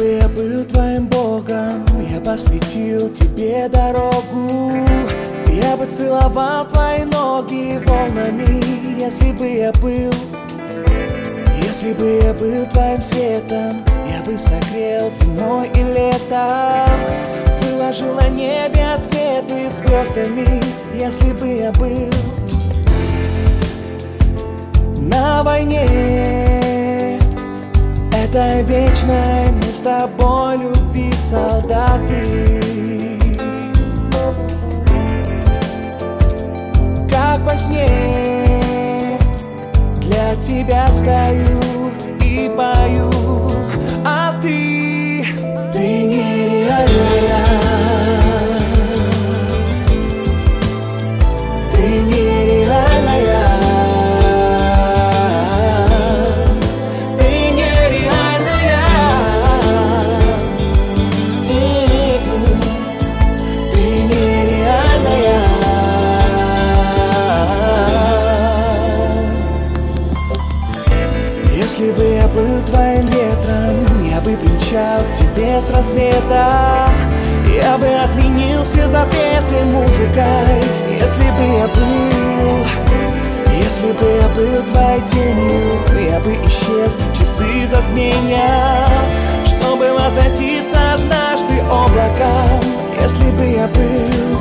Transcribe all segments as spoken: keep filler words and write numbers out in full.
бы я был твоим Богом, я посвятил тебе дорогу. Я бы целовал твои ноги волнами, если бы я был. Если бы я был твоим светом, я бы согрел зимой и летом, выложил на небе ответы звездами. Если бы я был на войне, этой вечной мы с тобой любви солдаты. Как во сне для тебя стою и пою, а ты, ты нереальная, ты нереальная, ты нереальная, ты нереальная. Если бы я был твоим ветром, я бы примчал к тебе с рассвета. Я бы отменил все запреты музыкой. Если бы я был, если бы я был твоей тенью, я бы исчез в часы затмения, чтобы возвратиться однажды облаком. Если бы я был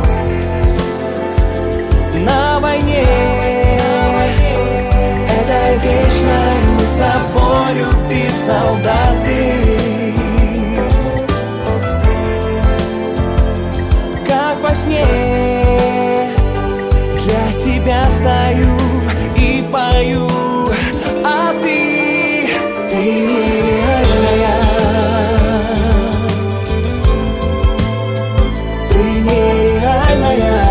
на войне, этой вечной мы с тобой любви солдаты. Как во сне для тебя стою и пою, а ты, ты нереальная, ты нереальная.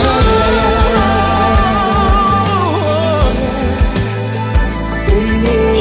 Ты не